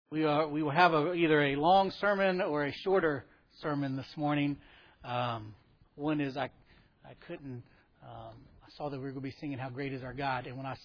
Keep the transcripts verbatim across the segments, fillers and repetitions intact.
We are we will have a, either a long sermon or a shorter sermon this morning. Um, one is I I couldn't um, I saw that we were going to be singing "How Great Is Our God," and when I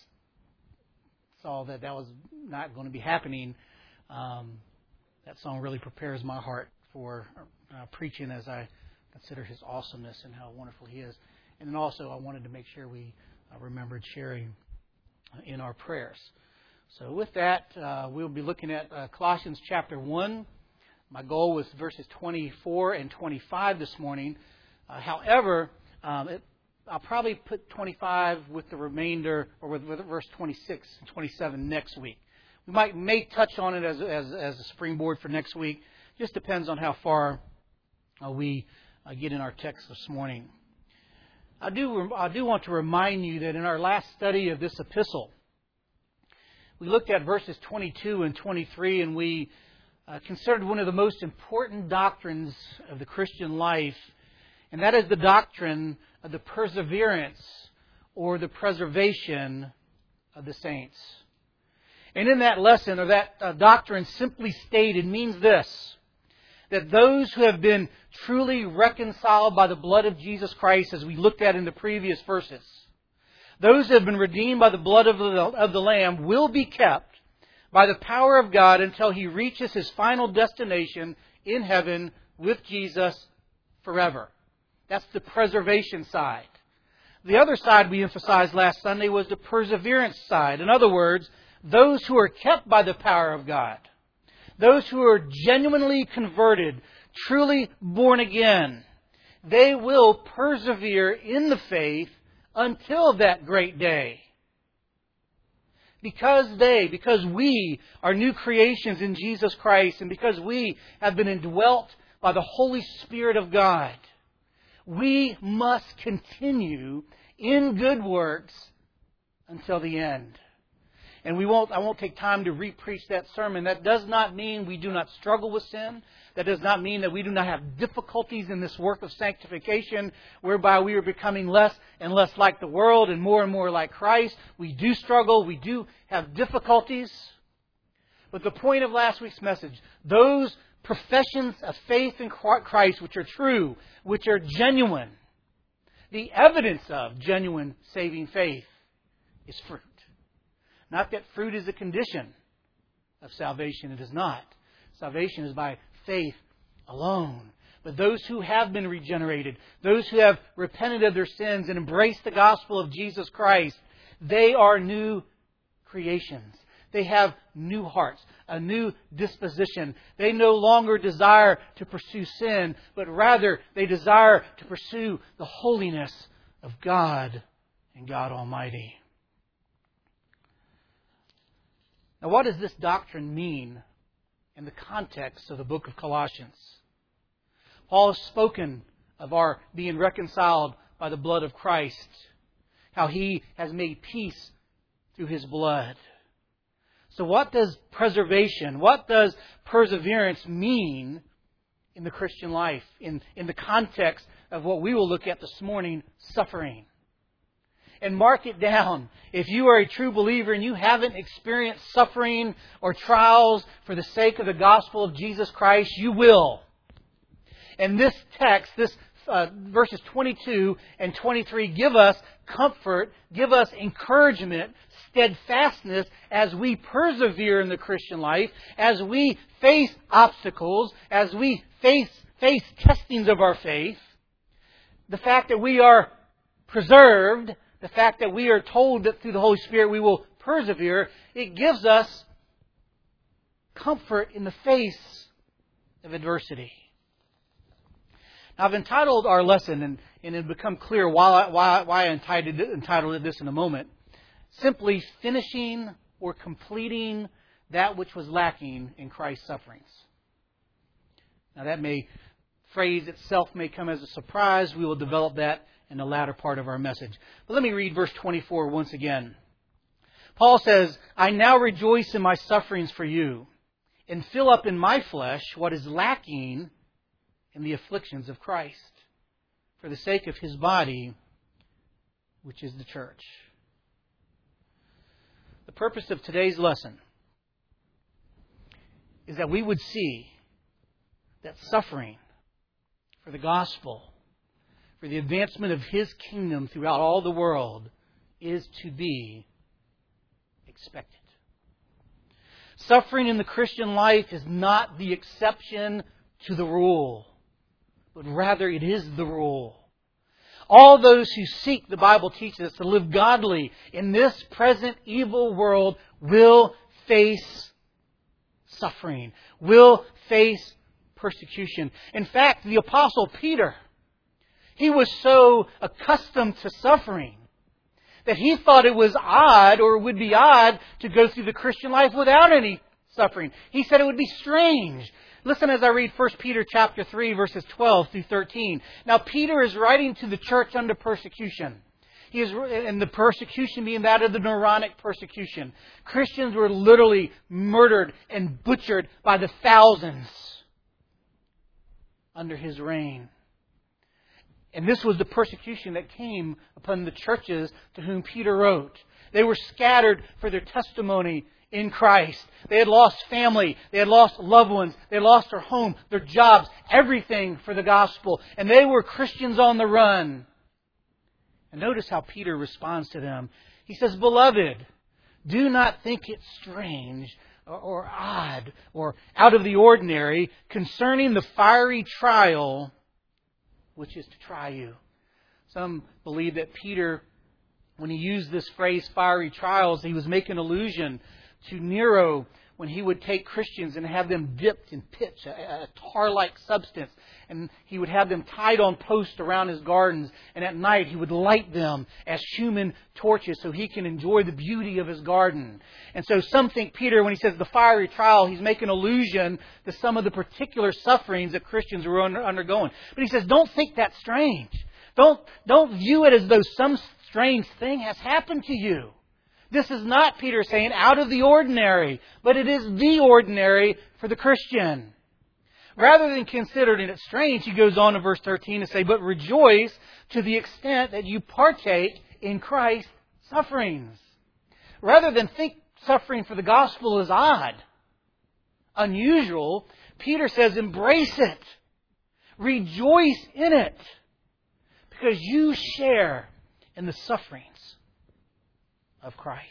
saw that that was not going to be happening, um, that song really prepares my heart for uh, preaching as I consider His awesomeness and how wonderful He is. And then also I wanted to make sure we uh, remembered sharing in our prayers. So with that, uh, we'll be looking at uh, Colossians chapter one. My goal was verses twenty-four and twenty-five this morning. Uh, however, um, it, I'll probably put twenty-five with the remainder, or with, with verse twenty-six and twenty-seven next week. We might may touch on it as, as, as a springboard for next week. Just depends on how far uh, we uh, get in our text this morning. I do, I do want to remind you that in our last study of this epistle, we looked at verses twenty-two and twenty-three, and we uh, considered one of the most important doctrines of the Christian life, and that is the doctrine of the perseverance or the preservation of the saints. And in that lesson, or that uh, doctrine simply stated, means this: that those who have been truly reconciled by the blood of Jesus Christ, as we looked at in the previous verses, those who have been redeemed by the blood of the, of the Lamb will be kept by the power of God until He reaches His final destination in heaven with Jesus forever. That's the preservation side. The other side we emphasized last Sunday was the perseverance side. In other words, those who are kept by the power of God, those who are genuinely converted, truly born again, they will persevere in the faith until that great day. Because they, because we are new creations in Jesus Christ, and because we have been indwelt by the Holy Spirit of God, we must continue in good works until the end. And we won't, I won't take time to re-preach that sermon. That does not mean we do not struggle with sin. That does not mean that we do not have difficulties in this work of sanctification, whereby we are becoming less and less like the world and more and more like Christ. We do struggle. We do have difficulties. But the point of last week's message, those professions of faith in Christ which are true, which are genuine, the evidence of genuine saving faith is fruit. Not that fruit is a condition of salvation. It is not. Salvation is by faith alone. But those who have been regenerated, those who have repented of their sins and embraced the gospel of Jesus Christ, they are new creations. They have new hearts, a new disposition. They no longer desire to pursue sin, but rather they desire to pursue the holiness of God and God Almighty. Now, what does this doctrine mean in the context of the book of Colossians? Paul has spoken of our being reconciled by the blood of Christ, how He has made peace through His blood. So what does preservation, what does perseverance mean in the Christian life, in, in the context of what we will look at this morning, suffering? And mark it down. If you are a true believer and you haven't experienced suffering or trials for the sake of the gospel of Jesus Christ, you will. And this text, this uh, verses twenty-two and twenty-three give us comfort, give us encouragement, steadfastness as we persevere in the Christian life, as we face obstacles, as we face, face testings of our faith. The fact that we are preserved, the fact that we are told that through the Holy Spirit we will persevere, it gives us comfort in the face of adversity. Now, I've entitled our lesson, and, and it'll become clear why, why, why I entitled, entitled this in a moment, simply finishing or completing that which was lacking in Christ's sufferings. Now, that may, phrase itself may come as a surprise. We will develop that in the latter part of our message. But let me read verse twenty-four once again. Paul says, I now rejoice in my sufferings for you, and fill up in my flesh what is lacking in the afflictions of Christ, for the sake of His body, which is the church. The purpose of today's lesson is that we would see that suffering for the gospel, for the advancement of His kingdom throughout all the world, is to be expected. Suffering in the Christian life is not the exception to the rule, but rather it is the rule. All those who seek, the Bible teaches us, to live godly in this present evil world will face suffering, will face persecution. In fact, the Apostle Peter, he was so accustomed to suffering that he thought it was odd, or would be odd, to go through the Christian life without any suffering. He said it would be strange. Listen as I read First Peter chapter three, verses twelve through thirteen. Now, Peter is writing to the church under persecution. He is, and the persecution being that of the Neronic persecution. Christians were literally murdered and butchered by the thousands under his reign. And this was the persecution that came upon the churches to whom Peter wrote. They were scattered for their testimony in Christ. They had lost family. They had lost loved ones. They had lost their home, their jobs, everything for the gospel. And they were Christians on the run. And notice how Peter responds to them. He says, "Beloved, do not think it strange or, or odd or out of the ordinary concerning the fiery trial which is to try you." Some believe that Peter, when he used this phrase, fiery trials, he was making allusion to Nero when he would take Christians and have them dipped in pitch, a, a tar-like substance. And he would have them tied on posts around his gardens. And at night he would light them as human torches so he can enjoy the beauty of his garden. And so some think Peter, when he says the fiery trial, he's making allusion to some of the particular sufferings that Christians were under, undergoing. But he says, don't think that's strange. Don't, don't view it as though some strange thing has happened to you. This is not, Peter saying, out of the ordinary, but it is the ordinary for the Christian. Rather than considering it strange, he goes on in verse thirteen to say, "But rejoice to the extent that you partake in Christ's sufferings." Rather than think suffering for the gospel is odd, unusual, Peter says, embrace it. Rejoice in it. Because you share in the sufferings of Christ.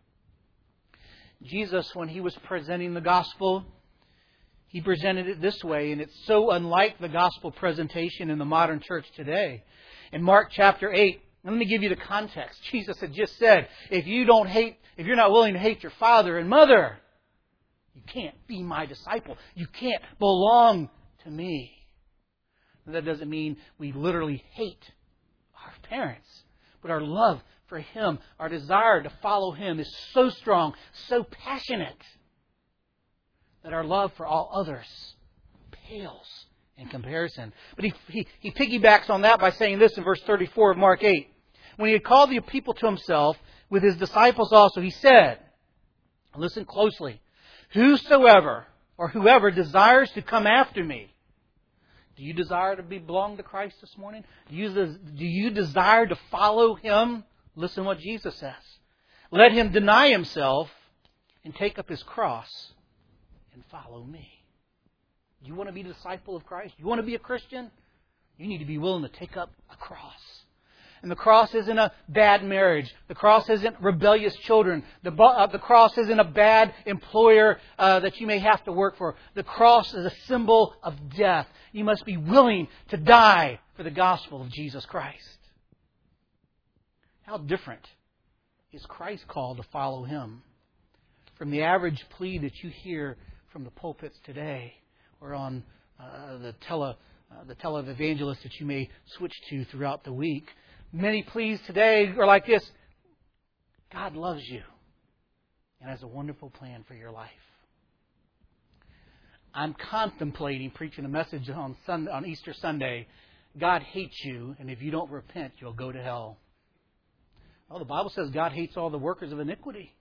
Jesus, when He was presenting the gospel, He presented it this way, and it's so unlike the gospel presentation in the modern church today. In Mark chapter eight, let me give you the context. Jesus had just said, if you don't hate, if you're not willing to hate your father and mother, you can't be my disciple. You can't belong to me. And that doesn't mean we literally hate our parents, but our love for Him, our desire to follow Him is so strong, so passionate, that our love for all others pales in comparison. But he, he, he piggybacks on that by saying this in verse thirty-four of Mark eight. When He had called the people to Himself, with His disciples also, He said, listen closely, "Whosoever or whoever desires to come after me." Do you desire to be belong to Christ this morning? Do you, do you desire to follow Him? Listen what Jesus says. "Let him deny himself and take up his cross and follow me." You want to be a disciple of Christ? You want to be a Christian? You need to be willing to take up a cross. And the cross isn't a bad marriage. The cross isn't rebellious children. The, uh, the cross isn't a bad employer uh, that you may have to work for. The cross is a symbol of death. You must be willing to die for the gospel of Jesus Christ. How different is Christ called to follow Him from the average plea that you hear from the pulpits today, or on uh, the tele uh, the televangelists that you may switch to throughout the week? Many pleas today are like this: God loves you and has a wonderful plan for your life. I'm contemplating preaching a message on Sunday, on Easter Sunday. God hates you, and if you don't repent, you'll go to hell. Well, the Bible says God hates all the workers of iniquity.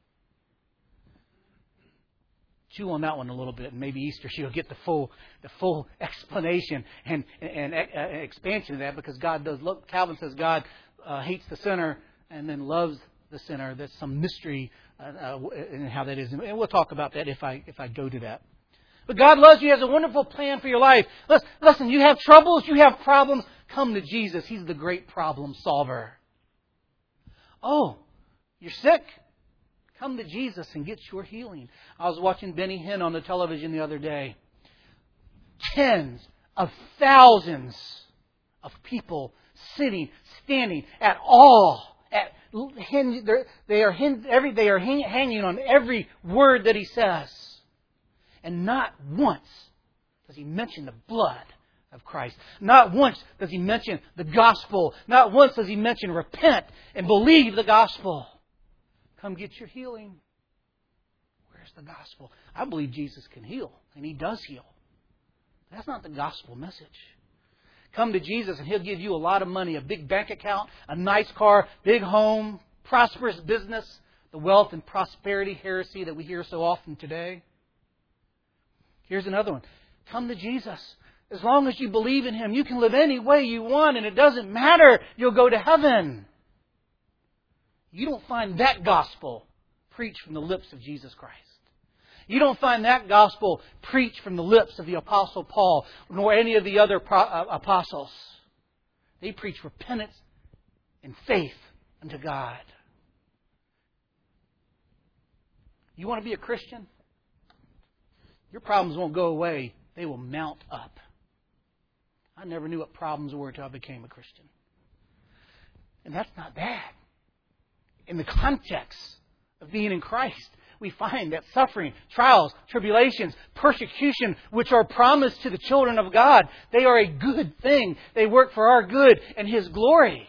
Chew on that one a little bit, and maybe Easter you'll get the full the full explanation and and, and uh, expansion of that, because God does look. Calvin says God uh, hates the sinner and then loves the sinner. There's some mystery uh, uh, in how that is, and we'll talk about that if I if I go to that. But God loves you. He has a wonderful plan for your life. Listen, listen, you have troubles, you have problems. Come to Jesus. He's the great problem solver. Oh, you're sick? Come to Jesus and get your healing. I was watching Benny Hinn on the television the other day. Tens of thousands of people sitting, standing at all. At, they are every they are hanging on every word that he says. And not once does he mention the blood of Christ. Not once does he mention the gospel. Not once does he mention repent and believe the gospel. Come get your healing. Where's the gospel? I believe Jesus can heal, and He does heal. That's not the gospel message. Come to Jesus and He'll give you a lot of money, a big bank account, a nice car, big home, prosperous business, the wealth and prosperity heresy that we hear so often today. Here's another one. Come to Jesus. As long as you believe in Him, you can live any way you want, and it doesn't matter. You'll go to heaven. You don't find that gospel preached from the lips of Jesus Christ. You don't find that gospel preached from the lips of the Apostle Paul, nor any of the other apostles. They preach repentance and faith unto God. You want to be a Christian? Your problems won't go away. They will mount up. I never knew what problems were until I became a Christian. And that's not bad. In the context of being in Christ, we find that suffering, trials, tribulations, persecution, which are promised to the children of God, they are a good thing. They work for our good and His glory.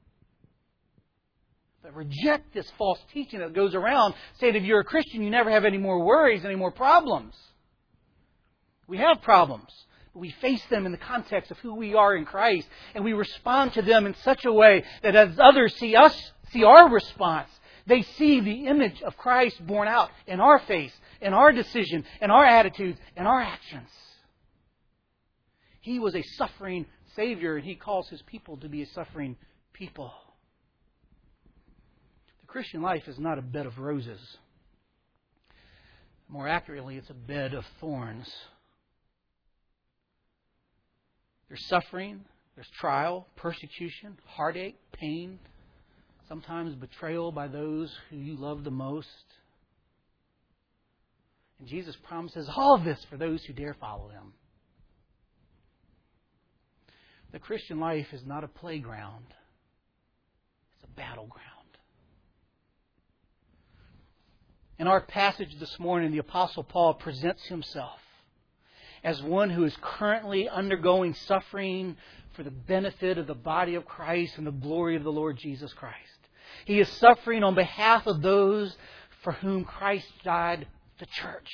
But reject this false teaching that goes around saying if you're a Christian, you never have any more worries, any more problems. We have problems, but we face them in the context of who we are in Christ, and we respond to them in such a way that as others see us, see our response, they see the image of Christ borne out in our face, in our decision, in our attitudes, in our actions. He was a suffering Savior, and He calls His people to be a suffering people. The Christian life is not a bed of roses. More accurately, it's a bed of thorns. There's suffering, there's trial, persecution, heartache, pain, sometimes betrayal by those who you love the most. And Jesus promises all of this for those who dare follow Him. The Christian life is not a playground. It's a battleground. In our passage this morning, the Apostle Paul presents himself as one who is currently undergoing suffering for the benefit of the body of Christ and the glory of the Lord Jesus Christ. He is suffering on behalf of those for whom Christ died, the church.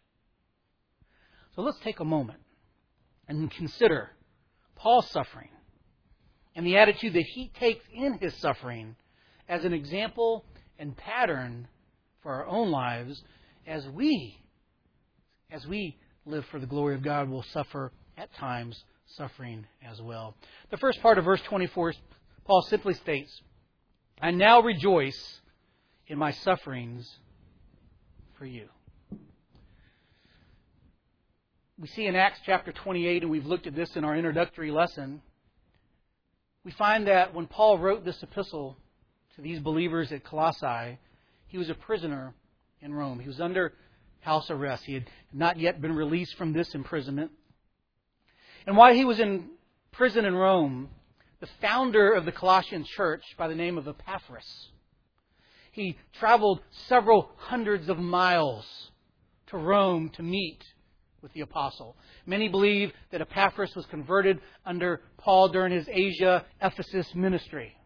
So let's take a moment and consider Paul's suffering and the attitude that he takes in his suffering as an example and pattern for our own lives as we, as we live for the glory of God, will suffer at times suffering as well. The first part of verse twenty-four, Paul simply states, I now rejoice in my sufferings for you. We see in Acts chapter twenty-eight, and we've looked at this in our introductory lesson, we find that when Paul wrote this epistle to these believers at Colossae, he was a prisoner in Rome. He was under house arrest. He had not yet been released from this imprisonment. And while he was in prison in Rome, the founder of the Colossian church by the name of Epaphras, he traveled several hundreds of miles to Rome to meet with the apostle. Many believe that Epaphras was converted under Paul during his Asia, Ephesus ministry.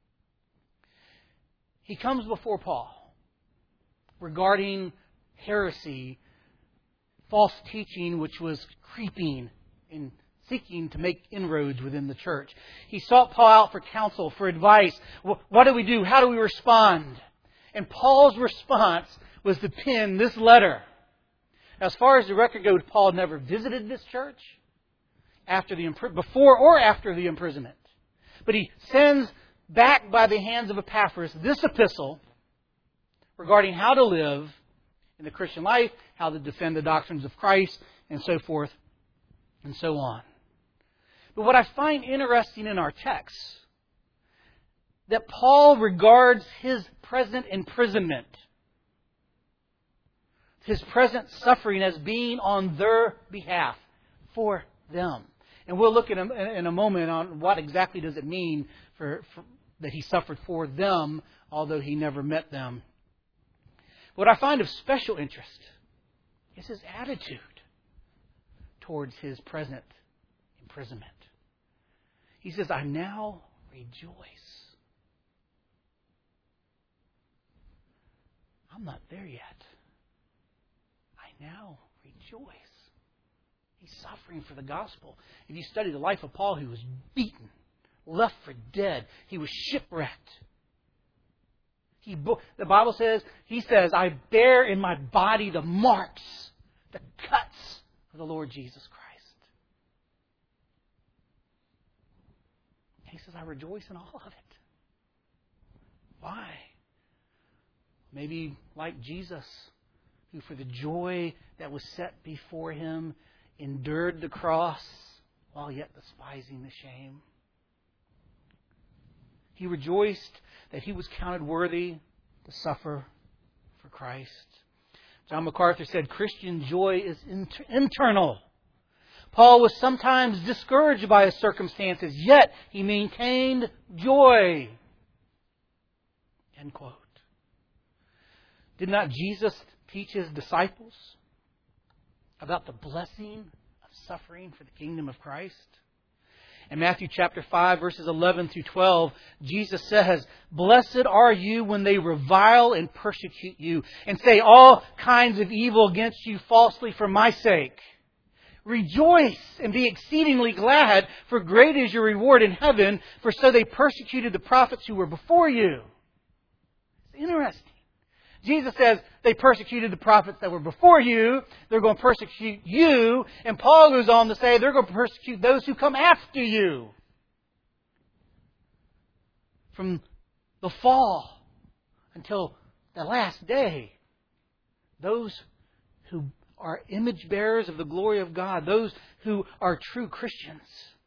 He comes before Paul regarding heresy, false teaching which was creeping and seeking to make inroads within the church. He sought Paul out for counsel, for advice. What do we do? How do we respond? And Paul's response was to pen this letter. Now, as far as the record goes, Paul never visited this church after the before or after the imprisonment. But he sends back by the hands of Epaphras this epistle regarding how to live in the Christian life, how to defend the doctrines of Christ, and so forth and so on. But what I find interesting in our text, that Paul regards his present imprisonment, his present suffering, as being on their behalf, for them. And we'll look in a, in a moment on what exactly does it mean for, for that he suffered for them, although he never met them. What I find of special interest is his attitude towards his present imprisonment. He says, I now rejoice. I'm not there yet. I now rejoice. He's suffering for the gospel. If you study the life of Paul, he was beaten, left for dead. He was shipwrecked. He, the Bible says, he says, I bear in my body the marks, the cuts of the Lord Jesus Christ. He says, I rejoice in all of it. Why? Maybe like Jesus, who for the joy that was set before him endured the cross while yet despising the shame. He rejoiced that he was counted worthy to suffer for Christ. John MacArthur said, Christian joy is inter- internal. Paul was sometimes discouraged by his circumstances, yet he maintained joy. End quote. Did not Jesus teach his disciples about the blessing of suffering for the kingdom of Christ? In Matthew chapter five, verses eleven through twelve, Jesus says, Blessed are you when they revile and persecute you, and say all kinds of evil against you falsely for my sake. Rejoice and be exceedingly glad, for great is your reward in heaven, for so they persecuted the prophets who were before you. It's interesting. Jesus says they persecuted the prophets that were before you. They're going to persecute you. And Paul goes on to say they're going to persecute those who come after you. From the fall until the last day, those who are image bearers of the glory of God, those who are true Christians,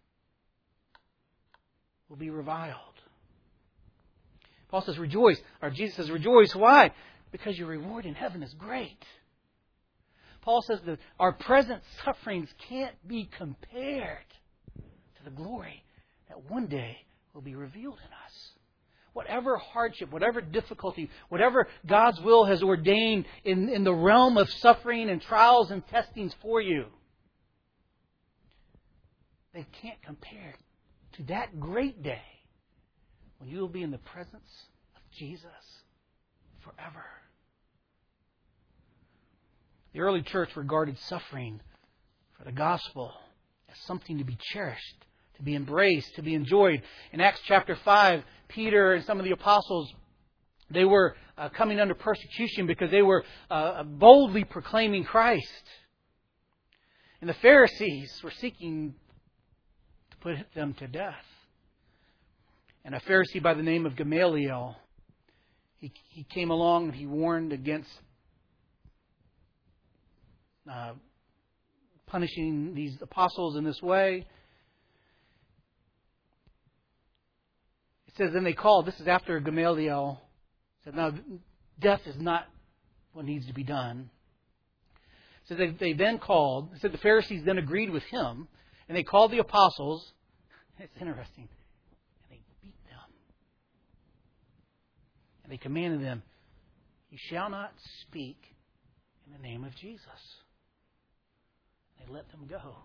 will be reviled. Paul says rejoice, or Jesus says rejoice. Why? Because your reward in heaven is great. Paul says that our present sufferings can't be compared to the glory that one day will be revealed in us. Whatever hardship, whatever difficulty, whatever God's will has ordained in, in the realm of suffering and trials and testings for you, they can't compare to that great day when you will be in the presence of Jesus forever. The early church regarded suffering for the gospel as something to be cherished, to be embraced, to be enjoyed. In Acts chapter five, Peter and some of the apostles, they were uh, coming under persecution because they were uh, boldly proclaiming Christ. And the Pharisees were seeking to put them to death. And a Pharisee by the name of Gamaliel, he, he came along and he warned against uh, punishing these apostles in this way. It says, then they called. This is after Gamaliel said, no, death is not what needs to be done. So they, they then called. It said the Pharisees then agreed with him, and they called the apostles. It's interesting. And they beat them. And they commanded them, you shall not speak in the name of Jesus. They let them go.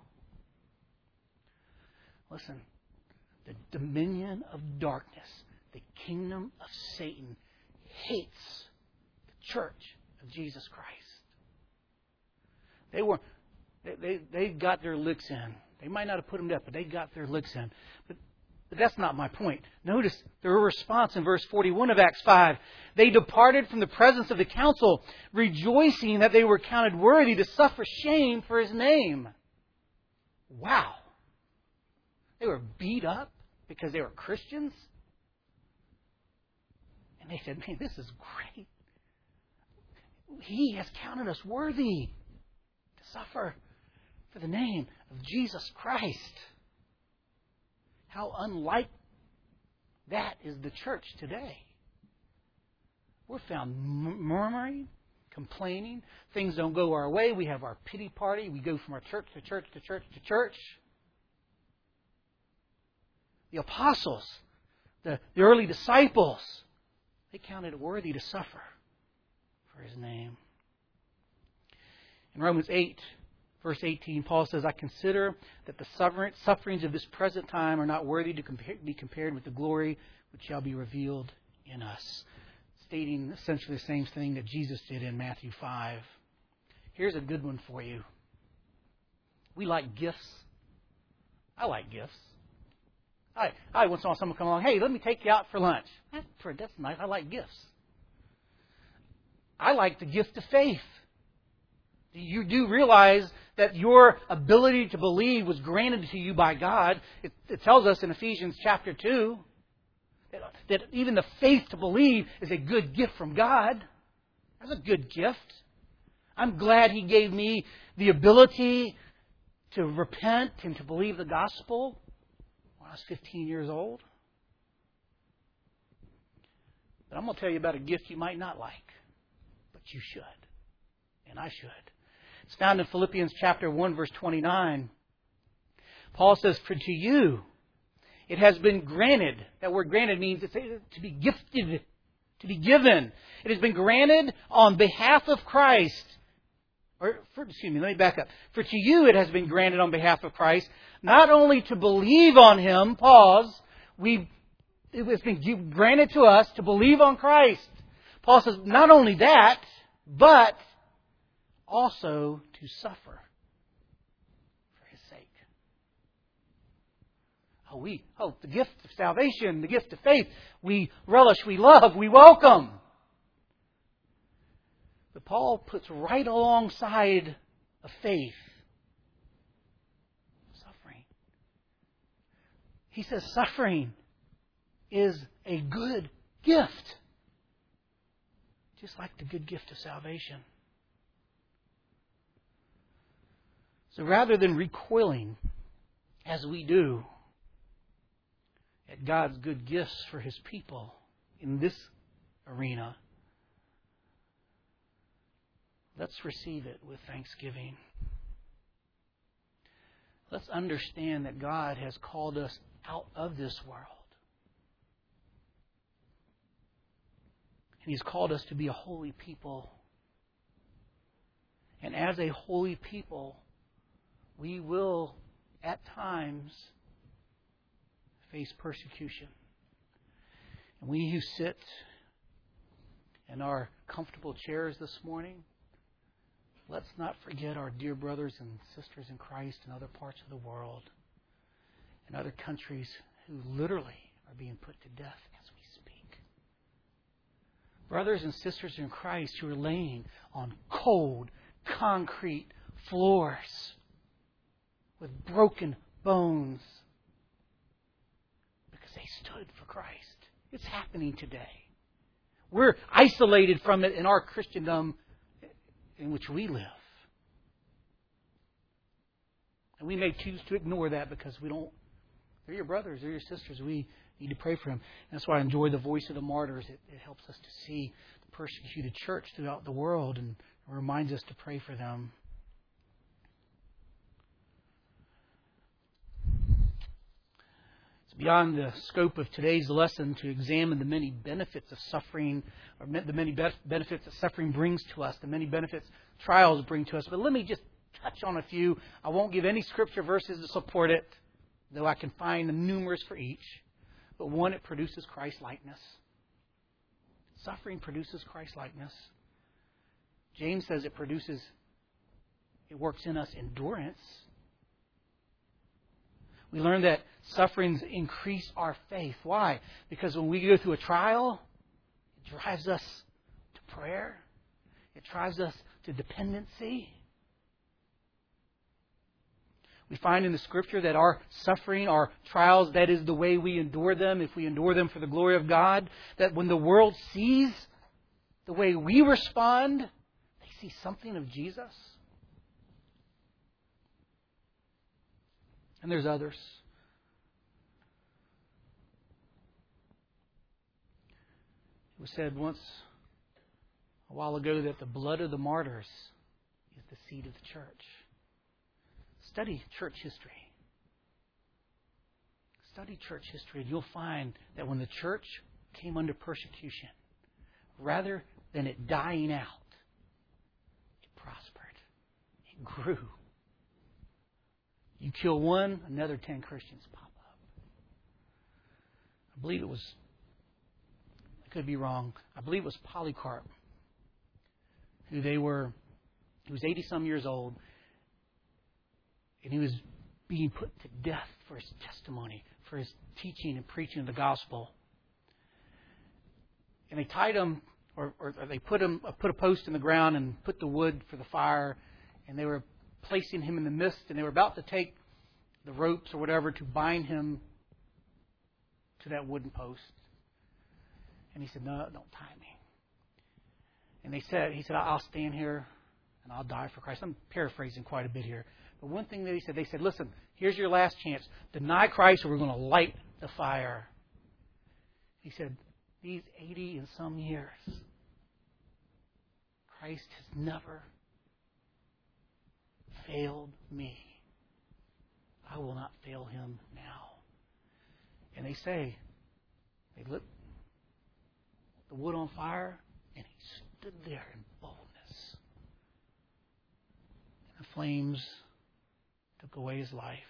Listen. The dominion of darkness, the kingdom of Satan, hates the church of Jesus Christ. They were, they, they, they got their licks in. They might not have put them to death, but they got their licks in. But, but that's not my point. Notice their response in verse forty-one of Acts five. They departed from the presence of the council, rejoicing that they were counted worthy to suffer shame for His name. Wow. They were beat up because they were Christians. And they said, man, this is great. He has counted us worthy to suffer for the name of Jesus Christ. How unlike that is the church today. We're found murmuring, complaining. Things don't go our way. We have our pity party. We go from our church to church to church to church. The apostles, the, the early disciples, they counted it worthy to suffer for His name. In Romans eight, verse eighteen, Paul says, I consider that the sufferings of this present time are not worthy to be compared with the glory which shall be revealed in us. Stating essentially the same thing that Jesus did in Matthew five. Here's a good one for you. We like gifts. I like gifts. I, I once saw someone come along, hey, let me take you out for lunch. That's nice. I like gifts. I like the gift of faith. You do realize that your ability to believe was granted to you by God. It, it tells us in Ephesians chapter two that, that even the faith to believe is a good gift from God. That's a good gift. I'm glad He gave me the ability to repent and to believe the gospel when I was fifteen years old. But I'm going to tell you about a gift you might not like, but you should, and I should. It's found in Philippians chapter one, verse twenty-nine. Paul says, for to you it has been granted. That word granted means it's to be gifted, to be given. It has been granted on behalf of Christ. Or, for, excuse me, let me back up. For to you it has been granted on behalf of Christ, not only to believe on Him, pause, we, it has been granted to us to believe on Christ. Paul says, not only that, but also to suffer for His sake. Oh, we, oh, the gift of salvation, the gift of faith, we relish, we love, we welcome. But Paul puts right alongside of faith suffering. He says suffering is a good gift. Just like the good gift of salvation. So rather than recoiling, as we do, at God's good gifts for His people in this arena, let's receive it with thanksgiving. Let's understand that God has called us out of this world. And He's called us to be a holy people. And as a holy people, we will, at times, face persecution. And we who sit in our comfortable chairs this morning, let's not forget our dear brothers and sisters in Christ in other parts of the world, in other countries who literally are being put to death as we speak. Brothers and sisters in Christ who are laying on cold, concrete floors with broken bones because they stood for Christ. It's happening today. We're isolated from it in our Christendom in which we live. And we may choose to ignore that because we don't, they're your brothers, they're your sisters. We need to pray for them. And that's why I enjoy the Voice of the Martyrs. It, it helps us to see the persecuted church throughout the world and reminds us to pray for them. It's beyond the scope of today's lesson to examine the many benefits of suffering, or the many benefits that suffering brings to us, the many benefits trials bring to us. But let me just touch on a few. I won't give any scripture verses to support it, though I can find numerous for each. But one, it produces Christ-likeness. Suffering produces Christ-likeness. James says it produces, it works in us endurance. We learn that sufferings increase our faith. Why? Because when we go through a trial, it drives us to prayer. It drives us to dependency. We find in the Scripture that our suffering, our trials, that is the way we endure them, if we endure them for the glory of God, that when the world sees the way we respond, they see something of Jesus. And there's others. It was said once a while ago that the blood of the martyrs is the seed of the church. Study church history. Study church history, and you'll find that when the church came under persecution, rather than it dying out, it prospered. It grew. You kill one, another ten Christians pop up. I believe it was, I could be wrong, I believe it was Polycarp, who they were, he was eighty-some years old, and he was being put to death for his testimony, for his teaching and preaching of the gospel. And they tied him, or, or they put him, put a post in the ground and put the wood for the fire, and they were placing him in the midst, and they were about to take the ropes or whatever to bind him to that wooden post. And he said, "No, don't tie me." And they said, he said, "I'll stand here and I'll die for Christ." I'm paraphrasing quite a bit here. But one thing that he said, they said, "Listen, here's your last chance. Deny Christ or we're going to light the fire." He said, "These eighty and some years, Christ has never failed me. I will not fail him now." And they say, they lit the wood on fire, and he stood there in boldness. And the flames took away his life.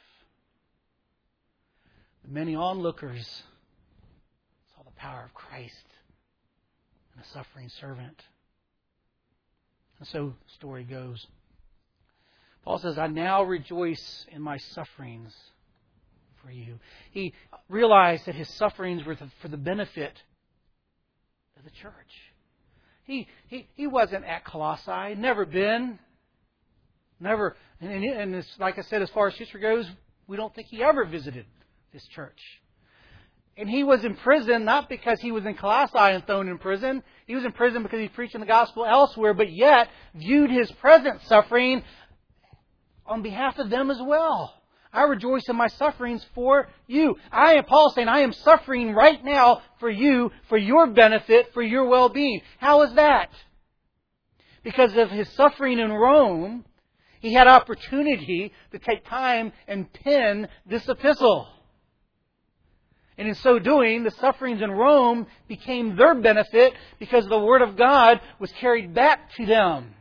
The many onlookers saw the power of Christ in a suffering servant. And so the story goes. Paul says, "I now rejoice in my sufferings for you." He realized that his sufferings were for the benefit of the church. He he he wasn't at Colossae, never been, never. And, and it's, like I said, as far as history goes, we don't think he ever visited this church. And he was in prison not because he was in Colossae and thrown in prison. He was in prison because he's preaching the gospel elsewhere, but yet viewed his present suffering on behalf of them as well. "I rejoice in my sufferings for you." I am Paul saying, I am suffering right now for you, for your benefit, for your well-being. How is that? Because of his suffering in Rome, he had opportunity to take time and pen this epistle. And in so doing, the sufferings in Rome became their benefit because the Word of God was carried back to them.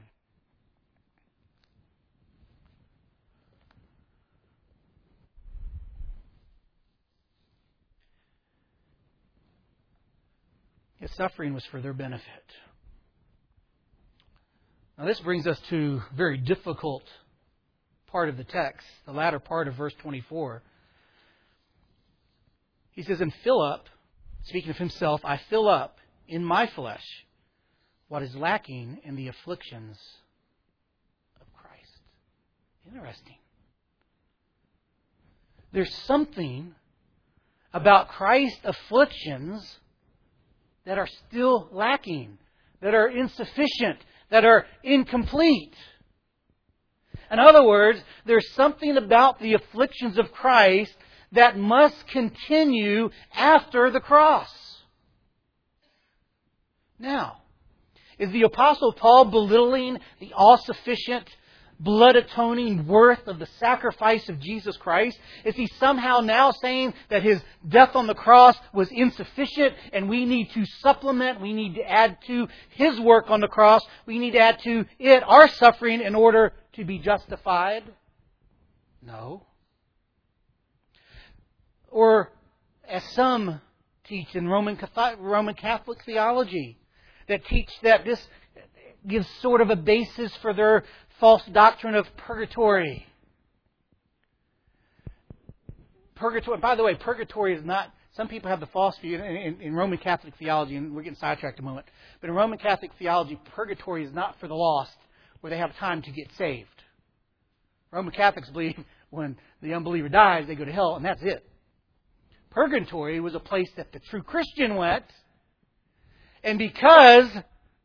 His suffering was for their benefit. Now this brings us to a very difficult part of the text, the latter part of verse twenty-four. He says, "And fill up," speaking of himself, "I fill up in my flesh what is lacking in the afflictions of Christ." Interesting. There's something about Christ's afflictions that are still lacking, that are insufficient, that are incomplete. In other words, there's something about the afflictions of Christ that must continue after the cross. Now, is the Apostle Paul belittling the all-sufficient, blood-atoning worth of the sacrifice of Jesus Christ? Is he somehow now saying that his death on the cross was insufficient and we need to supplement, we need to add to his work on the cross, we need to add to it our suffering in order to be justified? No. Or, as some teach in Roman Roman Catholic theology, that teach that this gives sort of a basis for their false doctrine of purgatory. Purgatory. By the way, purgatory is not. Some people have the false view in, in, in Roman Catholic theology, and we're getting sidetracked a moment. But in Roman Catholic theology, purgatory is not for the lost, where they have time to get saved. Roman Catholics believe when the unbeliever dies, they go to hell, and that's it. Purgatory was a place that the true Christian went, and because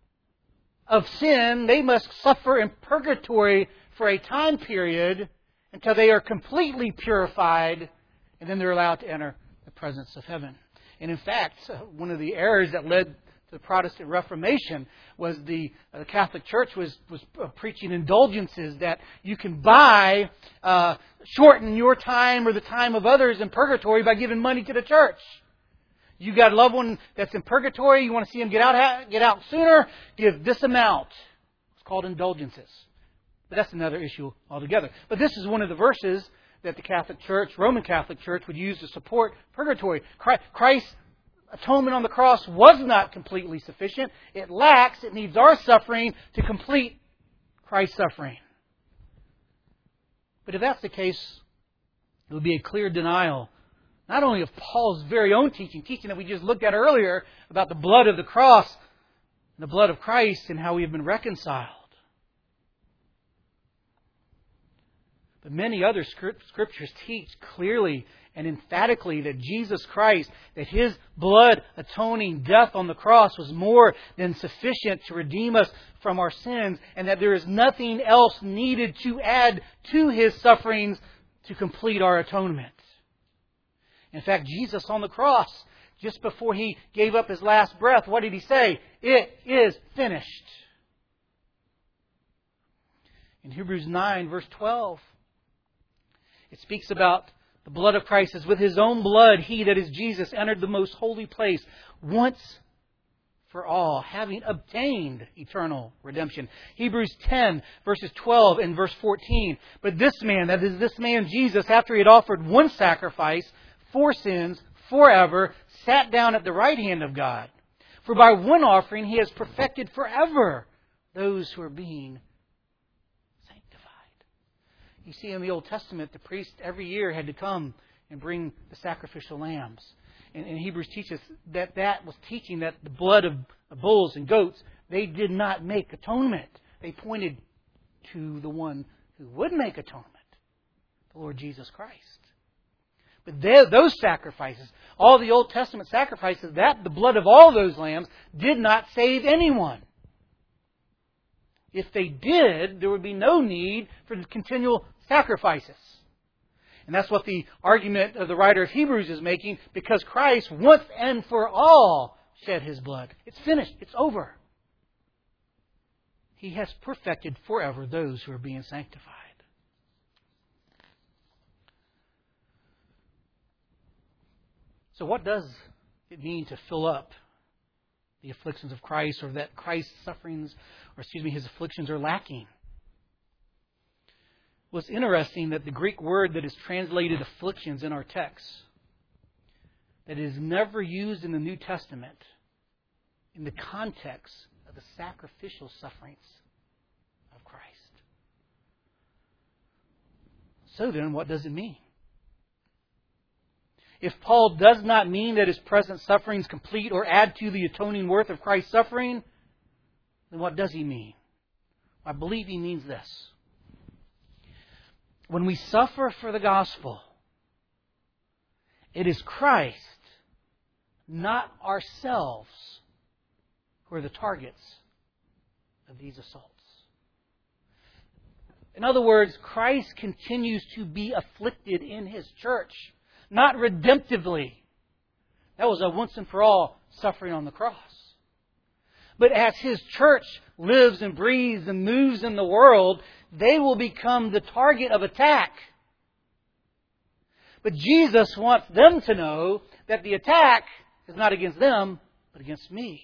of sin, they must suffer in purgatory for a time period, until they are completely purified, and then they're allowed to enter the presence of heaven. And in fact, one of the errors that led to the Protestant Reformation was the, uh, the Catholic Church was, was uh, preaching indulgences that you can buy, uh, shorten your time or the time of others in purgatory by giving money to the church. You got a loved one that's in purgatory, you want to see him get out, get out sooner, give this amount. It's called indulgences. But that's another issue altogether. But this is one of the verses that the Catholic Church, Roman Catholic Church, would use to support purgatory. Christ's atonement on the cross was not completely sufficient. It lacks, it needs our suffering to complete Christ's suffering. But if that's the case, it would be a clear denial, not only of Paul's very own teaching, teaching that we just looked at earlier about the blood of the cross and the blood of Christ and how we have been reconciled. But many other scriptures teach clearly and emphatically that Jesus Christ, that His blood atoning death on the cross was more than sufficient to redeem us from our sins, and that there is nothing else needed to add to His sufferings to complete our atonement. In fact, Jesus on the cross, just before He gave up His last breath, what did He say? It is finished. In Hebrews nine, verse twelve, it speaks about the blood of Christ as with His own blood, He, that is Jesus, entered the most holy place once for all, having obtained eternal redemption. Hebrews ten, verses twelve and verse fourteen. But this man, that is this man Jesus, after He had offered one sacrifice for sins forever, sat down at the right hand of God. For by one offering He has perfected forever those who are being You see, in the Old Testament, the priest every year had to come and bring the sacrificial lambs. And, and Hebrews teaches that that was teaching that the blood of bulls and goats, they did not make atonement. They pointed to the one who would make atonement, the Lord Jesus Christ. But they, those sacrifices, all the Old Testament sacrifices, that the blood of all those lambs did not save anyone. If they did, there would be no need for the continual sacrifices. And that's what the argument of the writer of Hebrews is making, because Christ once and for all shed His blood. It's finished. It's over. He has perfected forever those who are being sanctified. So what does it mean to fill up the afflictions of Christ, or that Christ's sufferings, or excuse me, His afflictions are lacking? Well, it's interesting that the Greek word that is translated afflictions in our text, that is never used in the New Testament in the context of the sacrificial sufferings of Christ. So then, what does it mean? If Paul does not mean that His present sufferings complete or add to the atoning worth of Christ's suffering, then what does he mean? I believe he means this. When we suffer for the gospel, it is Christ, not ourselves, who are the targets of these assaults. In other words, Christ continues to be afflicted in His church, not redemptively. That was a once and for all suffering on the cross. But as His church lives and breathes and moves in the world, they will become the target of attack. But Jesus wants them to know that the attack is not against them, but against me.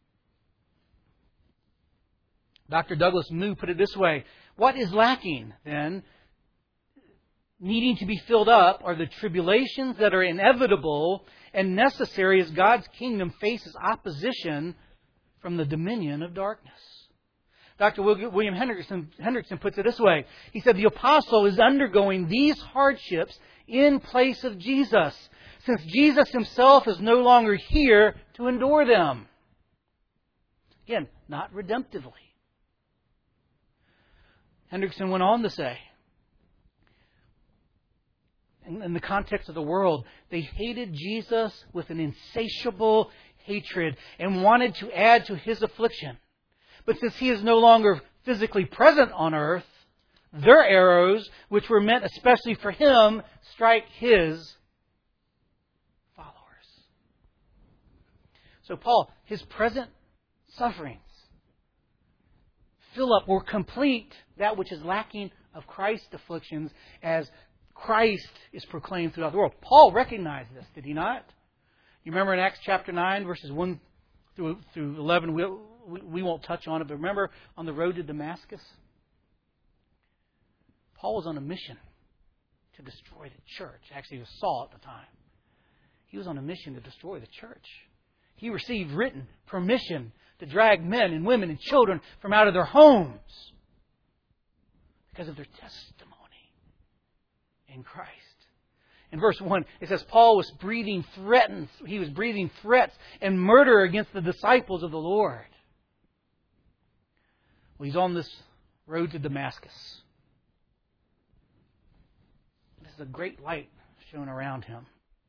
Doctor Douglas Moo put it this way: what is lacking, then, needing to be filled up, are the tribulations that are inevitable and necessary as God's kingdom faces opposition from the dominion of darkness. Doctor William Hendrickson, Hendrickson puts it this way. He said, the apostle is undergoing these hardships in place of Jesus, since Jesus Himself is no longer here to endure them. Again, not redemptively. Hendrickson went on to say, in the context of the world, they hated Jesus with an insatiable hatred and wanted to add to His affliction. But since He is no longer physically present on earth, their arrows, which were meant especially for him, strike his followers. So Paul, his present sufferings fill up or complete that which is lacking of Christ's afflictions as Christ is proclaimed throughout the world. Paul recognized this, did he not? You remember in Acts chapter nine, verses one through, through eleven, we, we won't touch on it, but remember on the road to Damascus? Paul was on a mission to destroy the church. Actually, it was Saul at the time. He was on a mission to destroy the church. He received written permission to drag men and women and children from out of their homes because of their testimony in Christ. In verse one, it says Paul was breathing threats. He was breathing threats and murder against the disciples of the Lord. Well, he's on this road to Damascus. There's a great light shone around him.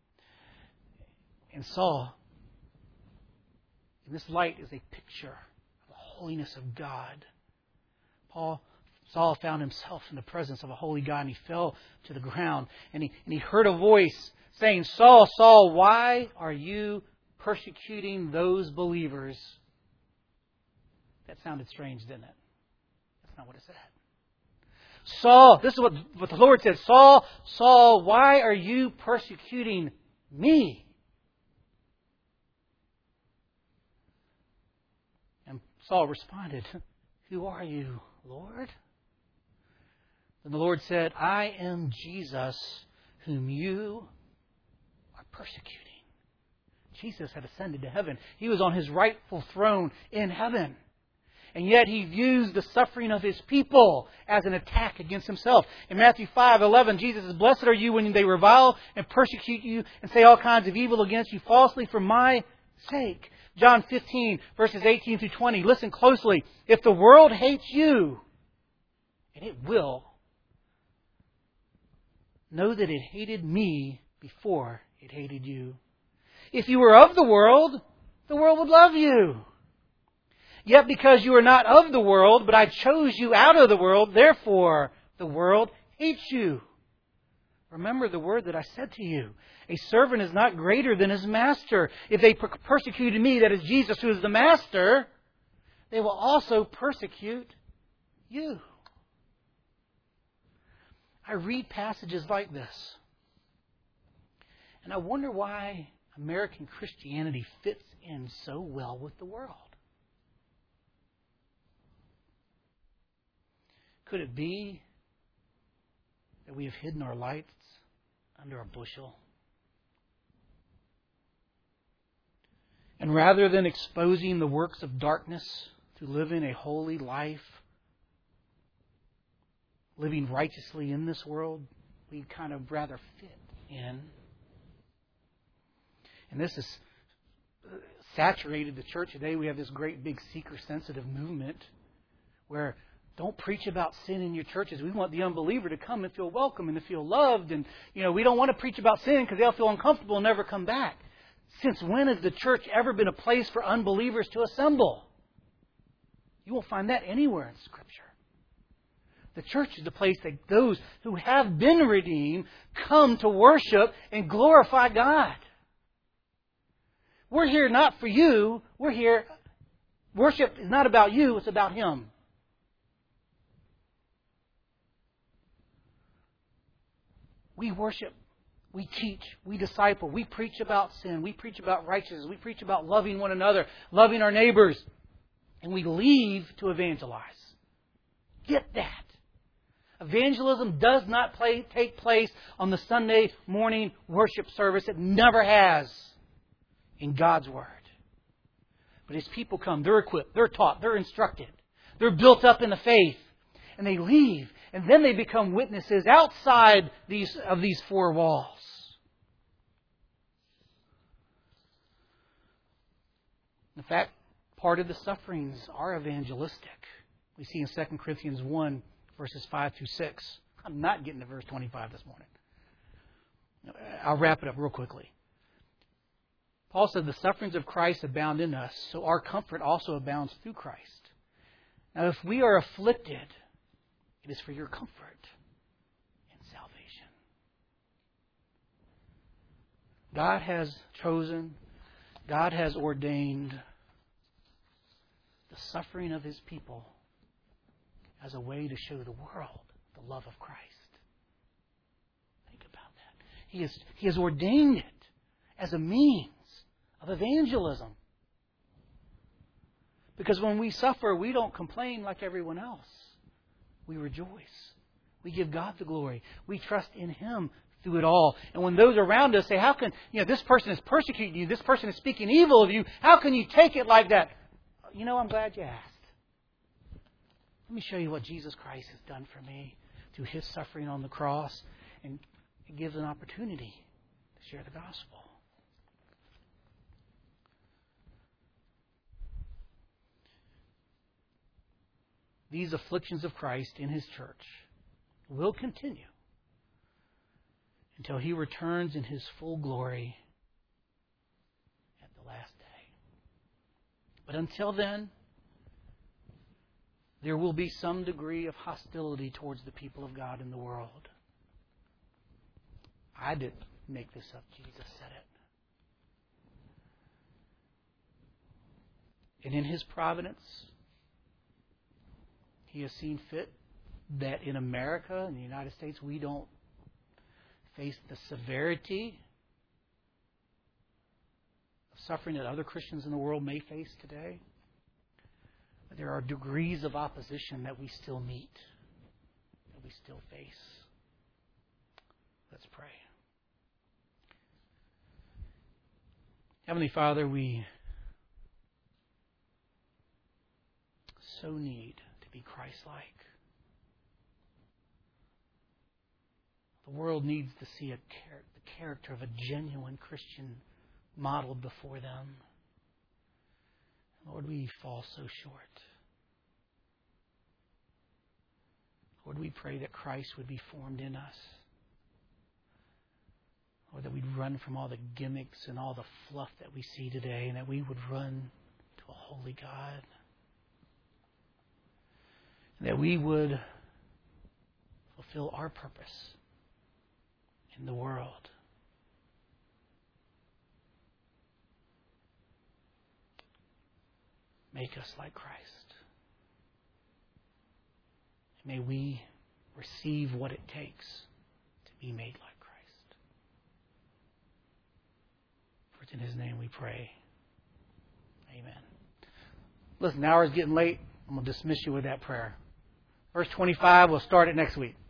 And Saul, and this light is a picture of the holiness of God. Paul, Saul found himself in the presence of a holy God, and he fell to the ground. And he, and he heard a voice saying, Saul, Saul, why are you persecuting those believers? That sounded strange, didn't it? That's not what it said. Saul, this is what, what the Lord said. Saul, Saul, why are you persecuting me? And Saul responded, who are you, Lord? And the Lord said, I am Jesus whom you are persecuting. Jesus had ascended to heaven. He was on his rightful throne in heaven. And yet he views the suffering of his people as an attack against himself. In Matthew five eleven, Jesus says, blessed are you when they revile and persecute you and say all kinds of evil against you falsely for my sake. John fifteen, verses eighteen through twenty. Listen closely. If the world hates you, and it will, know that it hated me before it hated you. If you were of the world, the world would love you. Yet because you are not of the world, but I chose you out of the world, therefore the world hates you. Remember the word that I said to you. A servant is not greater than his master. If they per- persecuted me, that is Jesus who is the master, they will also persecute you. I read passages like this, and I wonder why American Christianity fits in so well with the world. Could it be that we have hidden our lights under a bushel? And rather than exposing the works of darkness through living a holy life, living righteously in this world, we kind of rather fit in. And this has saturated the church today. We have this great big seeker-sensitive movement where don't preach about sin in your churches. We want the unbeliever to come and feel welcome and to feel loved. And, you know, we don't want to preach about sin because they'll feel uncomfortable and never come back. Since when has the church ever been a place for unbelievers to assemble? You won't find that anywhere in Scripture. The church is the place that those who have been redeemed come to worship and glorify God. We're here not for you. We're here. Worship is not about you. It's about Him. We worship, we teach, we disciple, we preach about sin, we preach about righteousness, we preach about loving one another, loving our neighbors, and we leave to evangelize. Get that. Evangelism does not play, take place on the Sunday morning worship service. It never has in God's Word. But as people come, they're equipped, they're taught, they're instructed, they're built up in the faith, and they leave. And then they become witnesses outside these of these four walls. In fact, part of the sufferings are evangelistic. We see in Second Corinthians one, verses five through six. I'm not getting to verse twenty-five this morning. I'll wrap it up real quickly. Paul said, the sufferings of Christ abound in us, so our comfort also abounds through Christ. Now, if we are afflicted, It is for your comfort and salvation. God has chosen, God has ordained the suffering of His people as a way to show the world the love of Christ. Think about that. He has, he has ordained it as a means of evangelism. Because when we suffer, we don't complain like everyone else. We rejoice. We give God the glory. We trust in Him through it all. And when those around us say, how can, you know, this person is persecuting you, this person is speaking evil of you, how can you take it like that? You know, I'm glad you asked. Let me show you what Jesus Christ has done for me through His suffering on the cross. And it gives an opportunity to share the gospel. These afflictions of Christ in His church will continue until He returns in His full glory at the last day. But until then, there will be some degree of hostility towards the people of God in the world. I didn't make this up. Jesus said it. And in His providence, He has seen fit that in America, in the United States, we don't face the severity of suffering that other Christians in the world may face today. But there are degrees of opposition that we still meet, that we still face. Let's pray. Heavenly Father, we so need to be Christ-like. The world needs to see a char- the character of a genuine Christian modeled before them. Lord, we fall so short. Lord, we pray that Christ would be formed in us. Lord, that we'd run from all the gimmicks and all the fluff that we see today, and that we would run to a holy God. And that we would fulfill our purpose in the world. Make us like Christ. May we receive what it takes to be made like Christ. For it's in His name we pray. Amen. Listen, the hour is getting late. I'm going to dismiss you with that prayer. Verse twenty-five, we'll start it next week.